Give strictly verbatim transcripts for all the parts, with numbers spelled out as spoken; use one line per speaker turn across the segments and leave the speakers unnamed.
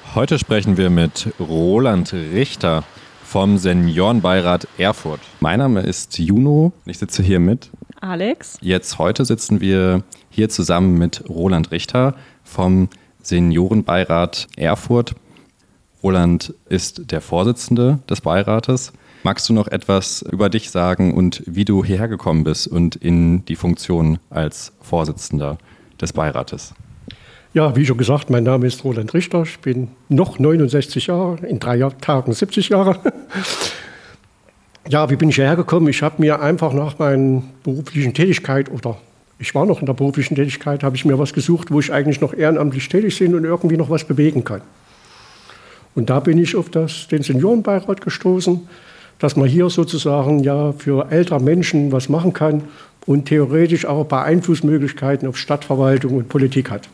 Heute sprechen wir mit Roland Richter vom Seniorenbeirat Erfurt. Mein Name ist Juno, ich sitze hier mit
Alex.
Jetzt heute sitzen wir hier zusammen mit Roland Richter vom Seniorenbeirat Erfurt. Roland ist der Vorsitzende des Beirates. Magst du noch etwas über dich sagen und wie du hierher gekommen bist und in die Funktion als Vorsitzender des Beirates?
Ja, wie schon gesagt, mein Name ist Roland Richter. Ich bin noch neunundsechzig Jahre, in drei Tagen siebzig Jahre. Ja, wie bin ich hierher gekommen? Ich habe mir einfach nach meiner beruflichen Tätigkeit, oder ich war noch in der beruflichen Tätigkeit, habe ich mir was gesucht, wo ich eigentlich noch ehrenamtlich tätig bin und irgendwie noch was bewegen kann. Und da bin ich auf das, den Seniorenbeirat gestoßen, dass man hier sozusagen ja für ältere Menschen was machen kann und theoretisch auch ein paar Einflussmöglichkeiten auf Stadtverwaltung und Politik hat.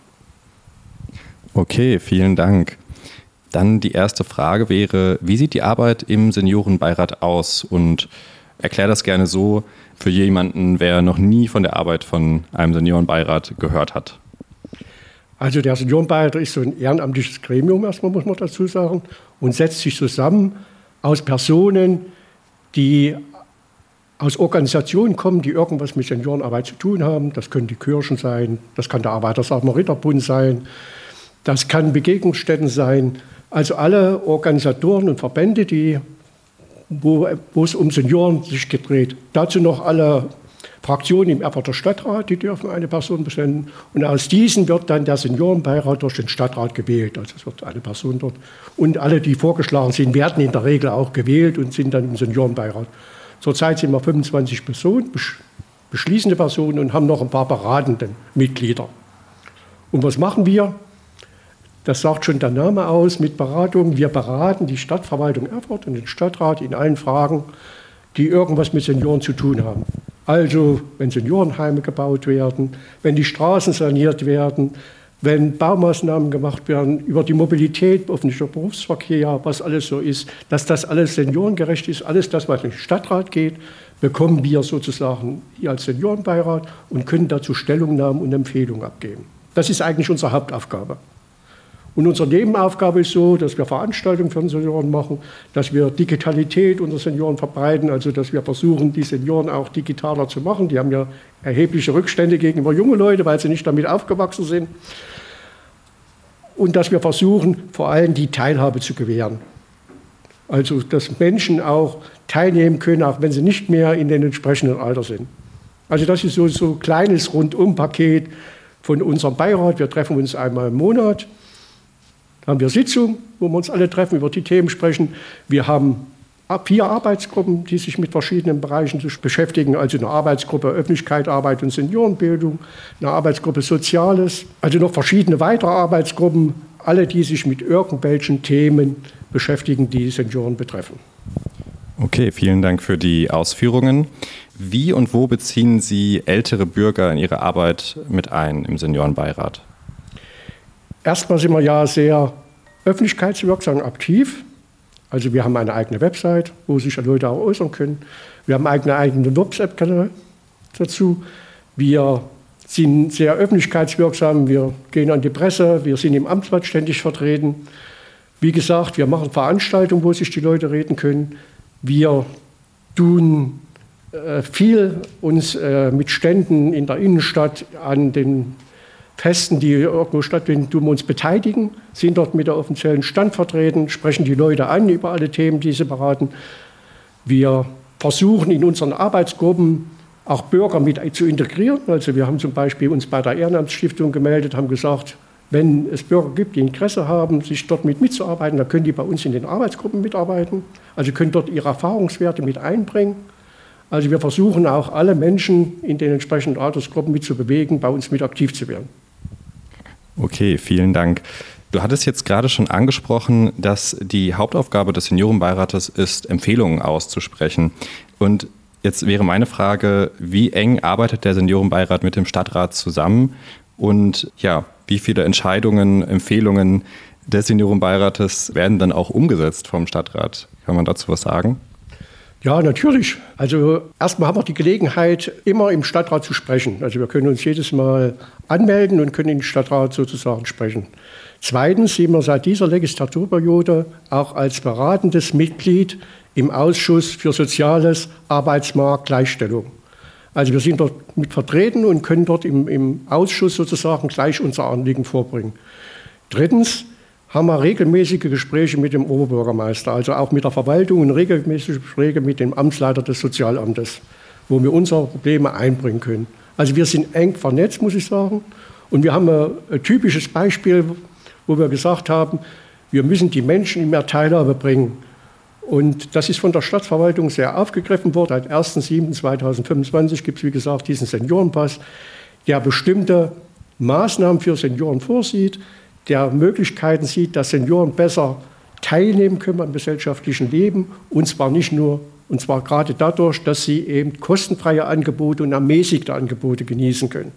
Okay, vielen Dank. Dann die erste Frage wäre, wie sieht die Arbeit im Seniorenbeirat aus? Und erklär das gerne so für jemanden, wer noch nie von der Arbeit von einem Seniorenbeirat gehört hat.
Also der Seniorenbeirat ist so ein ehrenamtliches Gremium, erstmal muss man dazu sagen, und setzt sich zusammen aus Personen, die aus Organisationen kommen, die irgendwas mit Seniorenarbeit zu tun haben. Das können die Kirchen sein, das kann der Arbeiter-Samariter-Bund sein, das kann Begegnungsstätten sein. Also alle Organisatoren und Verbände, die, wo, wo es um Senioren sich gedreht. Dazu noch alle Fraktionen im Erfurter Stadtrat, die dürfen eine Person bestimmen. Und aus diesen wird dann der Seniorenbeirat durch den Stadtrat gewählt. Also es wird eine Person dort. Und alle, die vorgeschlagen sind, werden in der Regel auch gewählt und sind dann im Seniorenbeirat. Zurzeit sind wir fünfundzwanzig Personen, beschließende Personen und haben noch ein paar beratende Mitglieder. Und was machen wir? Das sagt schon der Name aus, mit Beratung. Wir beraten die Stadtverwaltung Erfurt und den Stadtrat in allen Fragen, die irgendwas mit Senioren zu tun haben. Also wenn Seniorenheime gebaut werden, wenn die Straßen saniert werden, wenn Baumaßnahmen gemacht werden, über die Mobilität, öffentlicher Berufsverkehr, was alles so ist, dass das alles seniorengerecht ist, alles das, was in den Stadtrat geht, bekommen wir sozusagen hier als Seniorenbeirat und können dazu Stellungnahmen und Empfehlungen abgeben. Das ist eigentlich unsere Hauptaufgabe. Und unsere Nebenaufgabe ist so, dass wir Veranstaltungen für die Senioren machen, dass wir Digitalität unter Senioren verbreiten, also dass wir versuchen, die Senioren auch digitaler zu machen. Die haben ja erhebliche Rückstände gegenüber jungen Leuten, weil sie nicht damit aufgewachsen sind. Und dass wir versuchen, vor allem die Teilhabe zu gewähren. Also dass Menschen auch teilnehmen können, auch wenn sie nicht mehr in den entsprechenden Alter sind. Also das ist so so ein kleines Rundum-Paket von unserem Beirat. Wir treffen uns einmal im Monat. Da haben wir Sitzungen, wo wir uns alle treffen, über die Themen sprechen. Wir haben vier Arbeitsgruppen, die sich mit verschiedenen Bereichen beschäftigen. Also eine Arbeitsgruppe Öffentlichkeit, Arbeit und Seniorenbildung, eine Arbeitsgruppe Soziales, also noch verschiedene weitere Arbeitsgruppen, alle, die sich mit irgendwelchen Themen beschäftigen, die Senioren betreffen.
Okay, vielen Dank für die Ausführungen. Wie und wo beziehen Sie ältere Bürger in Ihre Arbeit mit ein im Seniorenbeirat?
Erstmal sind wir ja sehr öffentlichkeitswirksam aktiv. Also wir haben eine eigene Website, wo sich Leute auch äußern können. Wir haben einen eigenen WhatsApp-Kanal dazu. Wir sind sehr öffentlichkeitswirksam. Wir gehen an die Presse. Wir sind im Amtsblatt ständig vertreten. Wie gesagt, wir machen Veranstaltungen, wo sich die Leute reden können. Wir tun äh, viel uns äh, mit Ständen in der Innenstadt an den Festen, die irgendwo stattfinden, tun wir uns beteiligen, sind dort mit der offiziellen Stand vertreten, sprechen die Leute an über alle Themen, die sie beraten. Wir versuchen in unseren Arbeitsgruppen auch Bürger mit zu integrieren. Also wir haben zum Beispiel uns bei der Ehrenamtsstiftung gemeldet, haben gesagt, wenn es Bürger gibt, die Interesse haben, sich dort mit mitzuarbeiten, dann können die bei uns in den Arbeitsgruppen mitarbeiten, also können dort ihre Erfahrungswerte mit einbringen. Also wir versuchen auch alle Menschen in den entsprechenden Altersgruppen mitzubewegen, bei uns mit aktiv zu werden.
Okay, vielen Dank. Du hattest jetzt gerade schon angesprochen, dass die Hauptaufgabe des Seniorenbeirates ist, Empfehlungen auszusprechen. Und jetzt wäre meine Frage, wie eng arbeitet der Seniorenbeirat mit dem Stadtrat zusammen? Und ja, wie viele Entscheidungen, Empfehlungen des Seniorenbeirates werden dann auch umgesetzt vom Stadtrat? Kann man dazu was sagen?
Ja, natürlich. Also erstmal haben wir die Gelegenheit, immer im Stadtrat zu sprechen. Also wir können uns jedes Mal anmelden und können im Stadtrat sozusagen sprechen. Zweitens sind wir seit dieser Legislaturperiode auch als beratendes Mitglied im Ausschuss für Soziales, Arbeitsmarkt, Gleichstellung. Also wir sind dort mit vertreten und können dort im, im Ausschuss sozusagen gleich unser Anliegen vorbringen. Drittens haben wir regelmäßige Gespräche mit dem Oberbürgermeister, also auch mit der Verwaltung und regelmäßige Gespräche mit dem Amtsleiter des Sozialamtes, wo wir unsere Probleme einbringen können. Also wir sind eng vernetzt, muss ich sagen. Und wir haben ein, ein typisches Beispiel, wo wir gesagt haben, wir müssen die Menschen in mehr Teilhabe bringen. Und das ist von der Stadtverwaltung sehr aufgegriffen worden. Seit erster siebter zweitausendfünfundzwanzig gibt es, wie gesagt, diesen Seniorenpass, der bestimmte Maßnahmen für Senioren vorsieht, der Möglichkeiten sieht, dass Senioren besser teilnehmen können am gesellschaftlichen Leben, und zwar nicht nur, und zwar gerade dadurch, dass sie eben kostenfreie Angebote und ermäßigte Angebote genießen können.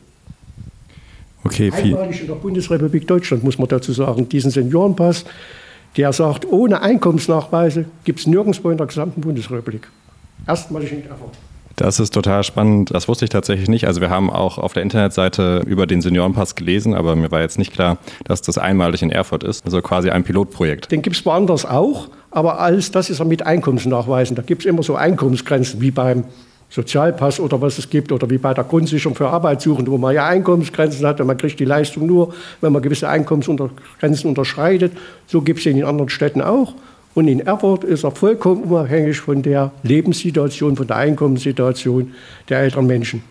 Okay, viel.
Einmalig in der Bundesrepublik Deutschland, muss man dazu sagen, diesen Seniorenpass, der sagt, ohne Einkommensnachweise gibt es nirgendwo in der gesamten Bundesrepublik. Erstmalig in Erfurt.
Das ist total spannend. Das wusste ich tatsächlich nicht. Also wir haben auch auf der Internetseite über den Seniorenpass gelesen, aber mir war jetzt nicht klar, dass das einmalig in Erfurt ist. Also quasi ein Pilotprojekt.
Den gibt es woanders auch, aber alles das ist ja mit Einkommensnachweisen. Da gibt es immer so Einkommensgrenzen, wie beim Sozialpass oder was es gibt, oder wie bei der Grundsicherung für Arbeitssuchende, wo man ja Einkommensgrenzen hat und man kriegt die Leistung nur, wenn man gewisse Einkommensgrenzen unterschreitet. So gibt es den in anderen Städten auch. Und in Erfurt ist er vollkommen unabhängig von der Lebenssituation, von der Einkommenssituation der älteren Menschen.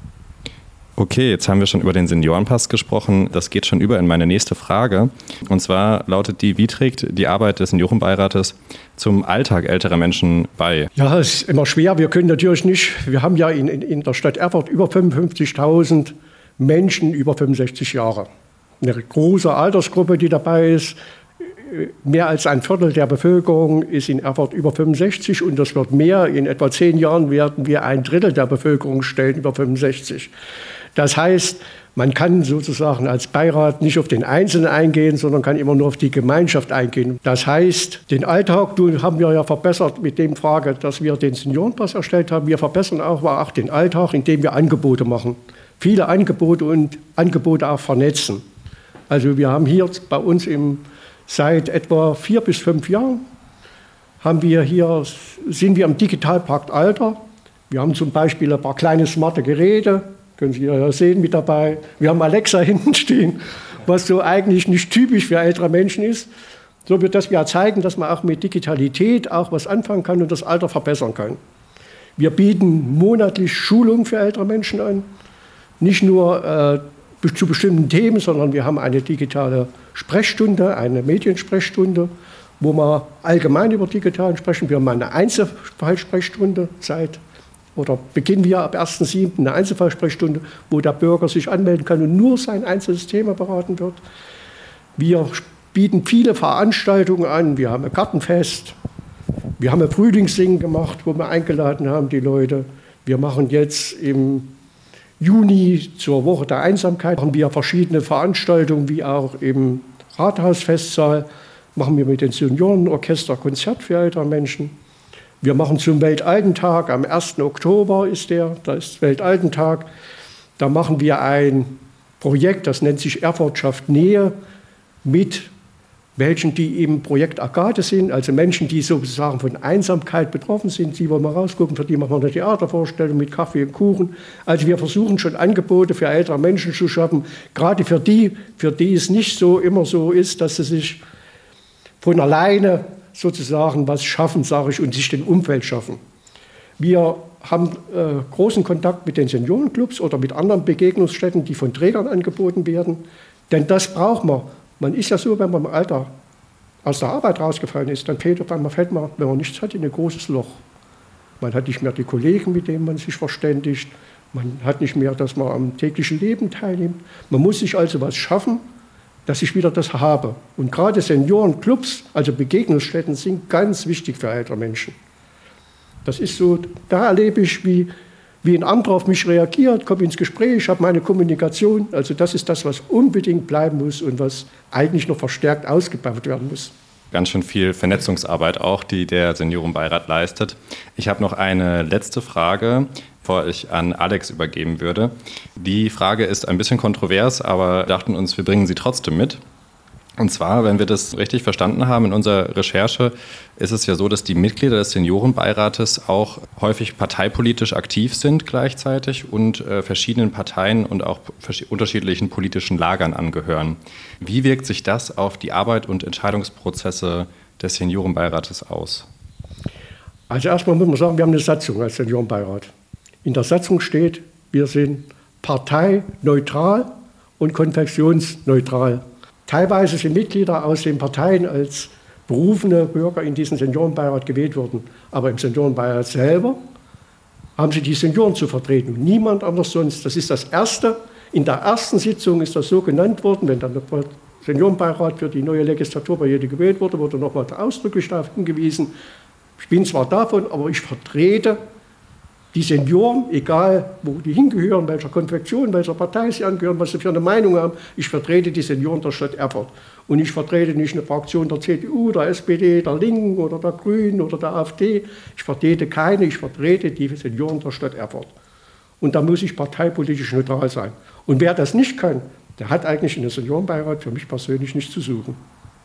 Okay, jetzt haben wir schon über den Seniorenpass gesprochen. Das geht schon über in meine nächste Frage. Und zwar lautet die, wie trägt die Arbeit des Seniorenbeirates zum Alltag älterer Menschen bei?
Ja, es ist immer schwer. Wir können natürlich nicht, wir haben ja in, in, in der Stadt Erfurt über fünfundfünfzigtausend Menschen über fünfundsechzig Jahre. Eine große Altersgruppe, die dabei ist. Mehr als ein Viertel der Bevölkerung ist in Erfurt über fünfundsechzig und das wird mehr. In etwa zehn Jahren werden wir ein Drittel der Bevölkerung stellen über fünfundsechzig. Das heißt, man kann sozusagen als Beirat nicht auf den Einzelnen eingehen, sondern kann immer nur auf die Gemeinschaft eingehen. Das heißt, den Alltag haben wir ja verbessert mit dem Frage, dass wir den Seniorenpass erstellt haben. Wir verbessern auch, auch den Alltag, indem wir Angebote machen. Viele Angebote und Angebote auch vernetzen. Also wir haben hier bei uns im Seit etwa vier bis fünf Jahren haben wir hier, sind wir im Digitalpakt Alter. Wir haben zum Beispiel ein paar kleine smarte Geräte, können Sie ja sehen, mit dabei. Wir haben Alexa hinten stehen, was so eigentlich nicht typisch für ältere Menschen ist. So wird das wir zeigen, dass man auch mit Digitalität auch was anfangen kann und das Alter verbessern kann. Wir bieten monatlich Schulungen für ältere Menschen an, nicht nur äh, zu bestimmten Themen, sondern wir haben eine digitale Sprechstunde, eine Mediensprechstunde, wo wir allgemein über Digitalen sprechen. Wir haben eine Einzelfallsprechstunde seit, oder beginnen wir ab erster siebter eine Einzelfallsprechstunde, wo der Bürger sich anmelden kann und nur sein einzelnes Thema beraten wird. Wir bieten viele Veranstaltungen an. Wir haben ein Gartenfest, wir haben ein Frühlingssingen gemacht, wo wir eingeladen haben, die Leute. Wir machen jetzt im Juni zur Woche der Einsamkeit machen wir verschiedene Veranstaltungen, wie auch im Rathausfestsaal machen wir mit den Seniorenorchester Konzert für ältere Menschen. Wir machen zum Weltaltentag, am ersten Oktober ist der, da ist Weltaltentag. Da machen wir ein Projekt, das nennt sich Erfurt schafft Nähe, mit welchen, die im Projekt Agathe sind, also Menschen, die sozusagen von Einsamkeit betroffen sind, die wollen wir rausgucken, für die machen wir eine Theatervorstellung mit Kaffee und Kuchen. Also wir versuchen schon Angebote für ältere Menschen zu schaffen, gerade für die, für die es nicht so immer so ist, dass sie sich von alleine sozusagen was schaffen, sage ich, und sich den Umfeld schaffen. Wir haben äh, großen Kontakt mit den Seniorenclubs oder mit anderen Begegnungsstätten, die von Trägern angeboten werden, denn das braucht man. Man ist ja so, wenn man im Alter aus der Arbeit rausgefallen ist, dann fällt man, fällt man, wenn man nichts hat, in ein großes Loch. Man hat nicht mehr die Kollegen, mit denen man sich verständigt. Man hat nicht mehr, dass man am täglichen Leben teilnimmt. Man muss sich also was schaffen, dass ich wieder das habe. Und gerade Seniorenclubs, also Begegnungsstätten, sind ganz wichtig für ältere Menschen. Das ist so, da erlebe ich, wie Wie ein anderer auf mich reagiert, komme ins Gespräch, habe meine Kommunikation. Also das ist das, was unbedingt bleiben muss und was eigentlich noch verstärkt ausgebaut werden muss.
ganz schön viel Vernetzungsarbeit auch, die der Seniorenbeirat leistet. Ich habe noch eine letzte Frage, bevor ich an Alex übergeben würde. Die Frage ist ein bisschen kontrovers, aber dachten uns, wir bringen sie trotzdem mit. Und zwar, wenn wir das richtig verstanden haben in unserer Recherche, ist es ja so, dass die Mitglieder des Seniorenbeirates auch häufig parteipolitisch aktiv sind gleichzeitig und äh, verschiedenen Parteien und auch vers- unterschiedlichen politischen Lagern angehören. Wie wirkt sich das auf die Arbeit und Entscheidungsprozesse des Seniorenbeirates aus?
Also erstmal muss man sagen, wir haben eine Satzung als Seniorenbeirat. In der Satzung steht, wir sind parteineutral und konfessionsneutral. Teilweise sind Mitglieder aus den Parteien als berufene Bürger in diesen Seniorenbeirat gewählt worden. Aber im Seniorenbeirat selber haben sie die Senioren zu vertreten. Niemand anders sonst. Das ist das Erste. In der ersten Sitzung ist das so genannt worden, wenn dann der Seniorenbeirat für die neue Legislaturperiode gewählt wurde, wurde nochmal ausdrücklich darauf hingewiesen, ich bin zwar davon, aber ich vertrete die Senioren, egal wo die hingehören, welcher Konfektion, welcher Partei sie angehören, was sie für eine Meinung haben, ich vertrete die Senioren der Stadt Erfurt. Und ich vertrete nicht eine Fraktion der C D U, der S P D, der Linken oder der Grünen oder der AfD. Ich vertrete keine, ich vertrete die Senioren der Stadt Erfurt. Und da muss ich parteipolitisch neutral sein. Und wer das nicht kann, der hat eigentlich in den Seniorenbeirat für mich persönlich nichts zu suchen.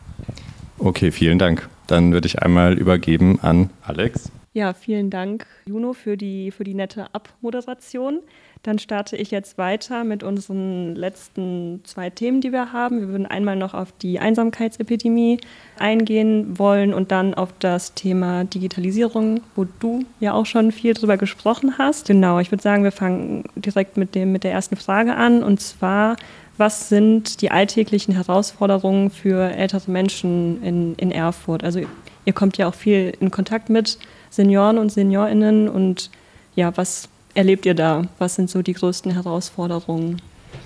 Okay, vielen Dank. Dann würde ich einmal übergeben an Alex.
Ja, vielen Dank, Juno, für die, für die nette Abmoderation. Dann starte ich jetzt weiter mit unseren letzten zwei Themen, die wir haben. Wir würden einmal noch auf die Einsamkeitsepidemie eingehen wollen und dann auf das Thema Digitalisierung, wo du ja auch schon viel drüber gesprochen hast. Genau, ich würde sagen, wir fangen direkt mit dem, mit der ersten Frage an, und zwar: Was sind die alltäglichen Herausforderungen für ältere Menschen in, in Erfurt? Also ihr kommt ja auch viel in Kontakt mit Senioren und SeniorInnen, und ja, was erlebt ihr da? Was sind so die größten Herausforderungen?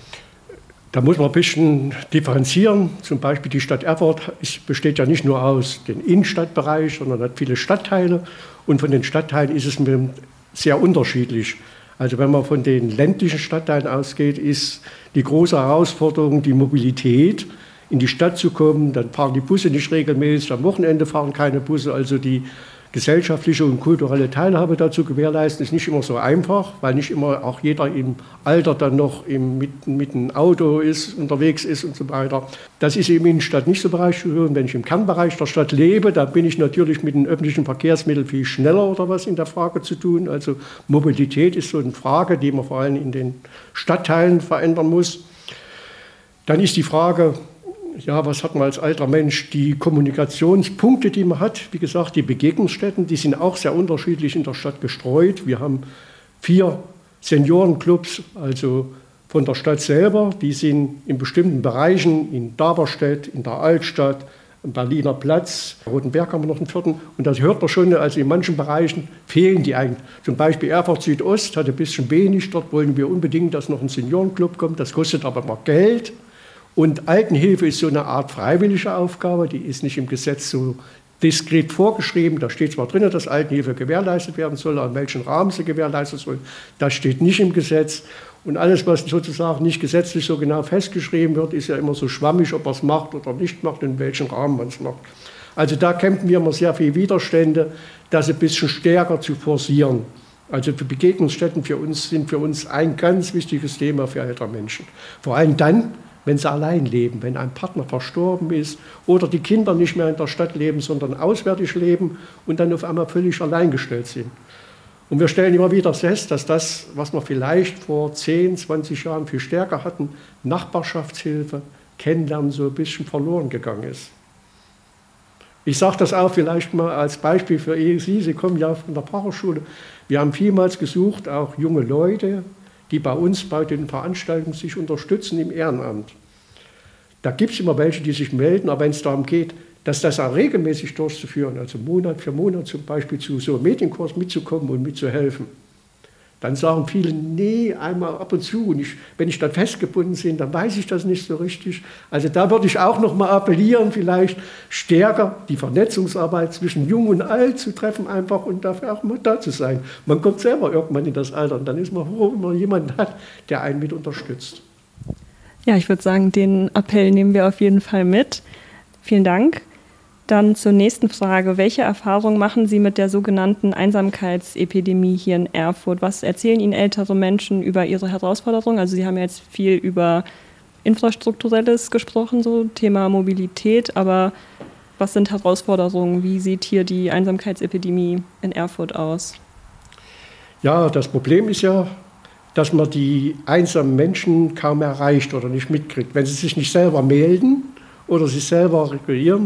Da muss man ein bisschen differenzieren. Zum Beispiel die Stadt Erfurt besteht ja nicht nur aus dem Innenstadtbereich, sondern hat viele Stadtteile, und von den Stadtteilen ist es sehr unterschiedlich. Also wenn man von den ländlichen Stadtteilen ausgeht, ist die große Herausforderung die Mobilität, in die Stadt zu kommen. Dann fahren die Busse nicht regelmäßig, am Wochenende fahren keine Busse. Also die gesellschaftliche und kulturelle Teilhabe dazu gewährleisten, ist nicht immer so einfach, weil nicht immer auch jeder im Alter dann noch im, mit, mit einem Auto ist, unterwegs ist und so weiter. Das ist im Innenstadt nicht so bereich. Und wenn ich im Kernbereich der Stadt lebe, dann bin ich natürlich mit den öffentlichen Verkehrsmitteln viel schneller oder was in der Frage zu tun. Also Mobilität ist so eine Frage, die man vor allem in den Stadtteilen verändern muss. Dann ist die Frage, ja, was hat man als alter Mensch? Die Kommunikationspunkte, die man hat, wie gesagt, die Begegnungsstätten, die sind auch sehr unterschiedlich in der Stadt gestreut. Wir haben vier Seniorenclubs, also von der Stadt selber, die sind in bestimmten Bereichen, in Daberstedt, in der Altstadt, am Berliner Platz, Rotenberg haben wir noch einen vierten, und das hört man schon, also in manchen Bereichen fehlen die eigentlich. Zum Beispiel Erfurt Südost hat ein bisschen wenig, dort wollen wir unbedingt, dass noch ein Seniorenclub kommt, das kostet aber mal Geld. Und Altenhilfe ist so eine Art freiwillige Aufgabe, die ist nicht im Gesetz so diskret vorgeschrieben. Da steht zwar drin, dass Altenhilfe gewährleistet werden soll, aber in welchem Rahmen sie gewährleistet soll, das steht nicht im Gesetz. Und alles, was sozusagen nicht gesetzlich so genau festgeschrieben wird, ist ja immer so schwammig, ob man es macht oder nicht macht, in welchem Rahmen man es macht. Also da kämpfen wir immer sehr viele Widerstände, das ein bisschen stärker zu forcieren. Also die Begegnungsstätten für uns sind für uns ein ganz wichtiges Thema für ältere Menschen. Vor allem dann, wenn sie allein leben, wenn ein Partner verstorben ist oder die Kinder nicht mehr in der Stadt leben, sondern auswärtig leben und dann auf einmal völlig alleingestellt sind. Und wir stellen immer wieder fest, dass das, was wir vielleicht vor zehn, zwanzig Jahren viel stärker hatten, Nachbarschaftshilfe, Kennenlernen, so ein bisschen verloren gegangen ist. Ich sage das auch vielleicht mal als Beispiel für Sie, Sie kommen ja von der Pfarrerschule. Wir haben vielmals gesucht, auch junge Leute, die bei uns bei den Veranstaltungen sich unterstützen im Ehrenamt. Da gibt es immer welche, die sich melden, aber wenn es darum geht, dass das auch regelmäßig durchzuführen, also Monat für Monat zum Beispiel zu so einem Medienkurs mitzukommen und mitzuhelfen, dann sagen viele, nee, einmal ab und zu. Und ich, wenn ich dann festgebunden bin, dann weiß ich das nicht so richtig. Also da würde ich auch noch mal appellieren, vielleicht stärker die Vernetzungsarbeit zwischen Jung und Alt zu treffen einfach und dafür auch mal da zu sein. Man kommt selber irgendwann in das Alter und dann ist man froh, wenn man jemanden hat, der einen mit unterstützt.
Ja, ich würde sagen, den Appell nehmen wir auf jeden Fall mit. Vielen Dank. Dann zur nächsten Frage. Welche Erfahrungen machen Sie mit der sogenannten Einsamkeitsepidemie hier in Erfurt? Was erzählen Ihnen ältere Menschen über ihre Herausforderungen? Also Sie haben jetzt viel über Infrastrukturelles gesprochen, so Thema Mobilität, aber was sind Herausforderungen? Wie sieht hier die Einsamkeitsepidemie in Erfurt aus?
Ja, das Problem ist ja, dass man die einsamen Menschen kaum erreicht oder nicht mitkriegt. Wenn sie sich nicht selber melden oder sich selber regulieren,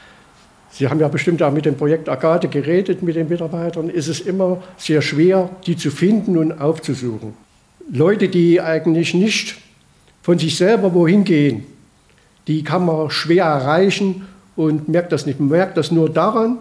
Sie haben ja bestimmt auch mit dem Projekt Agate geredet, mit den Mitarbeitern, ist es immer sehr schwer, die zu finden und aufzusuchen. Leute, die eigentlich nicht von sich selber wohin gehen, die kann man schwer erreichen und merkt das nicht. Man merkt das nur daran,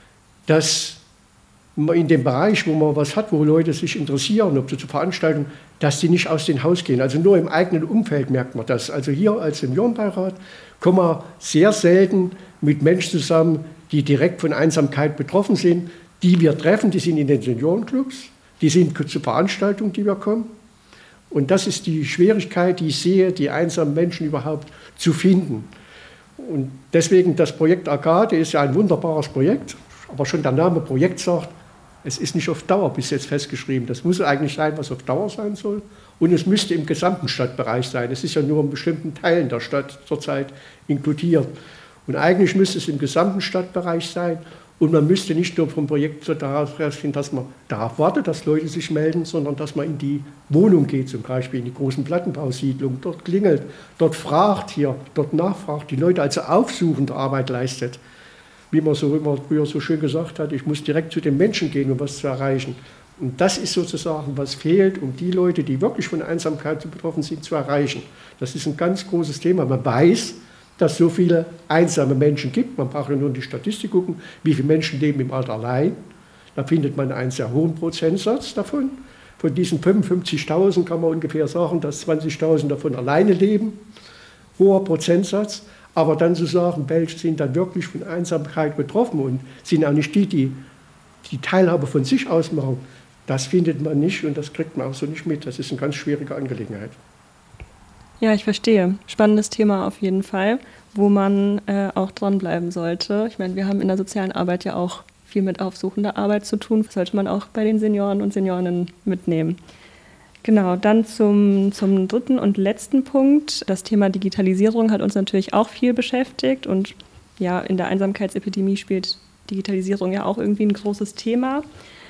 dass man in dem Bereich, wo man was hat, wo Leute sich interessieren, ob zu Veranstaltungen, dass die nicht aus dem Haus gehen. Also nur im eigenen Umfeld merkt man das. Also hier als Seniorenbeirat kommen wir sehr selten mit Menschen zusammen, die direkt von Einsamkeit betroffen sind, die wir treffen, die sind in den Seniorenclubs, die sind zu Veranstaltungen, die wir kommen. Und das ist die Schwierigkeit, die ich sehe, die einsamen Menschen überhaupt zu finden. Und deswegen das Projekt Agate ist ja ein wunderbares Projekt, aber schon der Name Projekt sagt, es ist nicht auf Dauer bis jetzt festgeschrieben. Das muss eigentlich sein, was auf Dauer sein soll. Und es müsste im gesamten Stadtbereich sein. Es ist ja nur in bestimmten Teilen der Stadt zurzeit inkludiert. Und eigentlich müsste es im gesamten Stadtbereich sein. Und man müsste nicht nur vom Projekt so darauf ausgehen, dass man darauf wartet, dass Leute sich melden, sondern dass man in die Wohnung geht, zum Beispiel in die großen Plattenbausiedlungen, dort klingelt, dort fragt hier, dort nachfragt, die Leute also aufsuchende Arbeit leistet. Wie man so immer früher so schön gesagt hat, ich muss direkt zu den Menschen gehen, um was zu erreichen. Und das ist sozusagen, was fehlt, um die Leute, die wirklich von Einsamkeit betroffen sind, zu erreichen. Das ist ein ganz großes Thema. Man weiß, dass es so viele einsame Menschen gibt. Man braucht ja nur in die Statistik gucken, wie viele Menschen leben im Alter allein. Da findet man einen sehr hohen Prozentsatz davon. Von diesen fünfundfünfzigtausend kann man ungefähr sagen, dass zwanzigtausend davon alleine leben. Hoher Prozentsatz. Aber dann zu sagen, welche sind dann wirklich von Einsamkeit betroffen und sind auch nicht die, die die Teilhabe von sich ausmachen, das findet man nicht und das kriegt man auch so nicht mit. Das ist eine ganz schwierige Angelegenheit.
Ja, ich verstehe. Spannendes Thema auf jeden Fall, wo man äh, auch dranbleiben sollte. Ich meine, wir haben in der sozialen Arbeit ja auch viel mit aufsuchender Arbeit zu tun. Das sollte man auch bei den Senioren und Seniorinnen mitnehmen. Genau, dann zum, zum dritten und letzten Punkt. Das Thema Digitalisierung hat uns natürlich auch viel beschäftigt und ja, in der Einsamkeitsepidemie spielt Digitalisierung ja auch irgendwie ein großes Thema.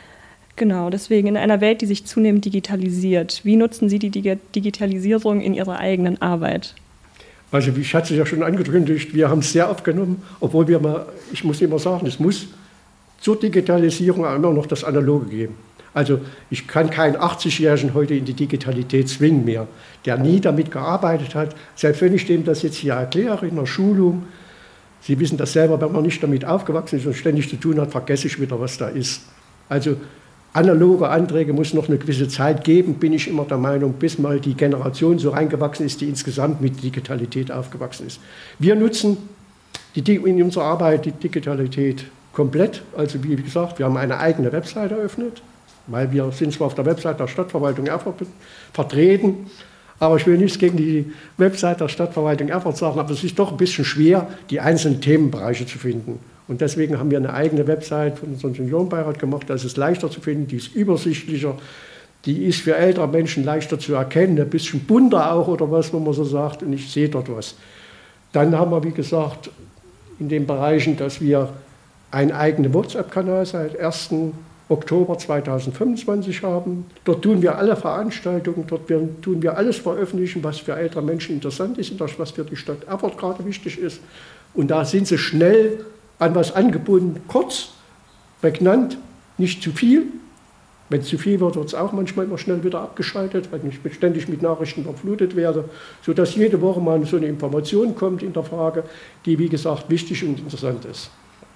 Genau, deswegen in einer Welt, die sich zunehmend digitalisiert, wie nutzen Sie die Digitalisierung in Ihrer eigenen Arbeit?
Also ich hatte es ja schon angekündigt, wir haben es sehr aufgenommen, obwohl wir mal, ich muss immer sagen, es muss zur Digitalisierung immer noch das Analoge geben. Also ich kann keinen achtzigjährigen heute in die Digitalität zwingen mehr, der nie damit gearbeitet hat. Selbst wenn ich dem das jetzt hier erkläre in der Schulung, Sie wissen das selber, wenn man nicht damit aufgewachsen ist und ständig zu tun hat, vergesse ich wieder, was da ist. Also analoge Anträge muss noch eine gewisse Zeit geben, bin ich immer der Meinung, bis mal die Generation so reingewachsen ist, die insgesamt mit Digitalität aufgewachsen ist. Wir nutzen die, in unserer Arbeit die Digitalität komplett. Also wie gesagt, wir haben eine eigene Website eröffnet, weil wir sind zwar auf der Website der Stadtverwaltung Erfurt vertreten, aber ich will nichts gegen die Website der Stadtverwaltung Erfurt sagen, aber es ist doch ein bisschen schwer, die einzelnen Themenbereiche zu finden. Und deswegen haben wir eine eigene Website von unserem Seniorenbeirat gemacht, da ist es leichter zu finden, die ist übersichtlicher, die ist für ältere Menschen leichter zu erkennen, ein bisschen bunter auch oder was, wenn man so sagt, und ich sehe dort was. Dann haben wir, wie gesagt, in den Bereichen, dass wir einen eigenen WhatsApp-Kanal seit ersten Oktober zweitausendfünfundzwanzig haben. Dort tun wir alle Veranstaltungen, dort tun wir alles veröffentlichen, was für ältere Menschen interessant ist, was für die Stadt Erfurt gerade wichtig ist. Und da sind sie schnell an was angebunden, kurz, prägnant, nicht zu viel. Wenn es zu viel wird, wird es auch manchmal immer schnell wieder abgeschaltet, weil ich ständig mit Nachrichten überflutet werde, sodass jede Woche mal so eine Information kommt in der Frage, die, wie gesagt, wichtig und interessant ist.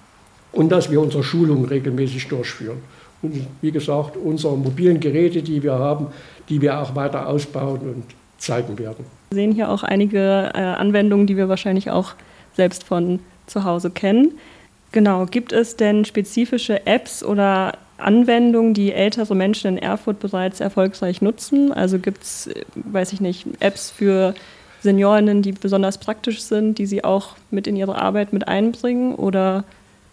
Und dass wir unsere Schulungen regelmäßig durchführen. Und wie gesagt, unsere mobilen Geräte, die wir haben, die wir auch weiter ausbauen und zeigen werden.
Wir sehen hier auch einige äh, Anwendungen, die wir wahrscheinlich auch selbst von zu Hause kennen. Genau, gibt es denn spezifische Apps oder Anwendungen, die ältere Menschen in Erfurt bereits erfolgreich nutzen? Also gibt es, weiß ich nicht, Apps für Seniorinnen, die besonders praktisch sind, die Sie auch mit in Ihre Arbeit mit einbringen? Oder?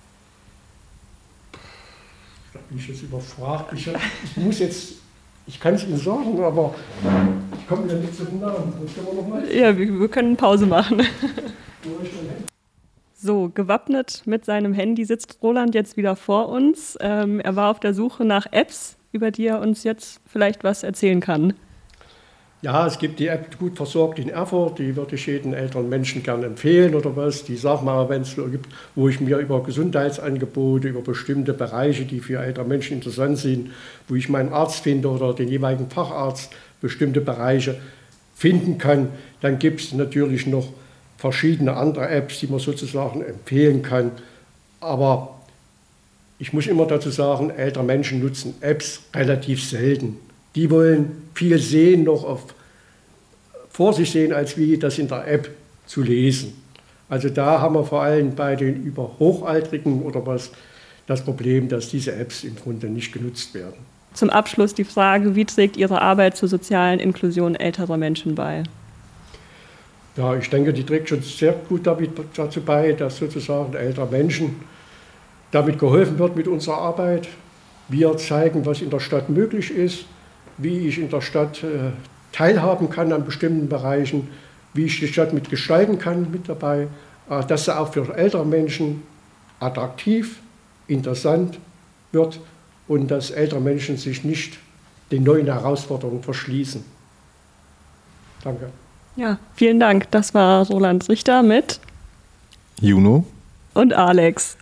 Da bin ich jetzt überfragt. Ich, ich muss jetzt, ich kann es Ihnen sagen, aber ich komme mir nicht zu den Namen. Das können wir noch mal.
Ja, wir, wir können Pause machen. So, gewappnet mit seinem Handy sitzt Roland jetzt wieder vor uns. Ähm, er war auf der Suche nach Apps, über die er uns jetzt vielleicht was erzählen kann.
Ja, es gibt die App Gut versorgt in Erfurt, die würde ich jedem älteren Menschen gerne empfehlen oder was. Die sag mal, wenn es gibt, wo ich mir über Gesundheitsangebote, über bestimmte Bereiche, die für ältere Menschen interessant sind, wo ich meinen Arzt finde oder den jeweiligen Facharzt, bestimmte Bereiche finden kann. Dann gibt es natürlich noch verschiedene andere Apps, die man sozusagen empfehlen kann. Aber ich muss immer dazu sagen, ältere Menschen nutzen Apps relativ selten. Die wollen viel sehen, noch auf, vor sich sehen, als wie das in der App zu lesen. Also da haben wir vor allem bei den über Hochaltrigen oder was das Problem, dass diese Apps im Grunde nicht genutzt werden.
Zum Abschluss die Frage, wie trägt Ihre Arbeit zur sozialen Inklusion älterer Menschen bei?
Ja, ich denke, die trägt schon sehr gut damit, dazu bei, dass sozusagen ältere Menschen damit geholfen wird mit unserer Arbeit. Wir zeigen, was in der Stadt möglich ist, wie ich in der Stadt äh, teilhaben kann an bestimmten Bereichen, wie ich die Stadt mitgestalten kann mit dabei, äh, dass sie auch für ältere Menschen attraktiv, interessant wird und dass ältere Menschen sich nicht den neuen Herausforderungen verschließen. Danke.
Ja, vielen Dank. Das war Roland Richter mit
Juno
und Alex.